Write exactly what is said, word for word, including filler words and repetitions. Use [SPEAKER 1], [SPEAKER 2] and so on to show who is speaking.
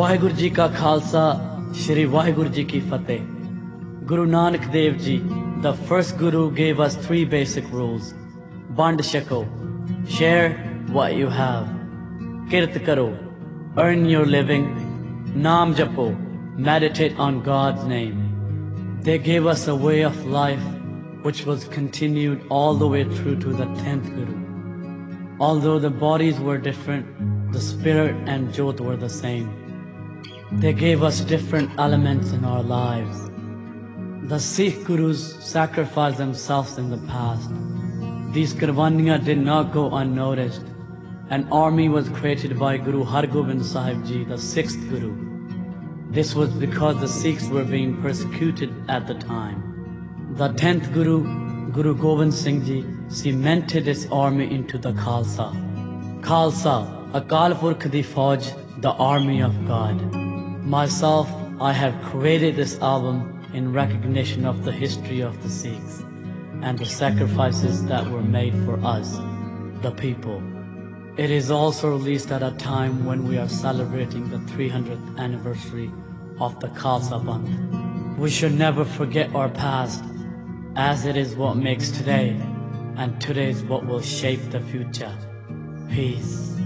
[SPEAKER 1] वाहिगुरु जी का Khalsa, Shri Vaheguru Ji ki Fateh. Guru Nanak Dev Ji, the first Guru, gave us three basic rules. Band shako, share what you have. Kirt karo, earn your living. Naam japo, meditate on God's name. They gave us a way of life which was continued all the way through to the tenth Guru. Although the bodies were different, the spirit and Jyot were the same. They gave us different elements in our lives. The Sikh Gurus sacrificed themselves in the past. These Qurbaniyan did not go unnoticed. An army was created by Guru Har Gobind Sahib Ji, the sixth Guru. This was because the Sikhs were being persecuted at the time. The tenth Guru, Guru Gobind Singh Ji, cemented his army into the Khalsa. Khalsa, Akal Purkh di Fauj, the army of God. Myself, I have created this album in recognition of the history of the Sikhs and the sacrifices that were made for us, the people. It is also released at a time when we are celebrating the three hundredth anniversary of the Khalsa Bandh. We should never forget our past, as it is what makes today, and today is what will shape the future. Peace.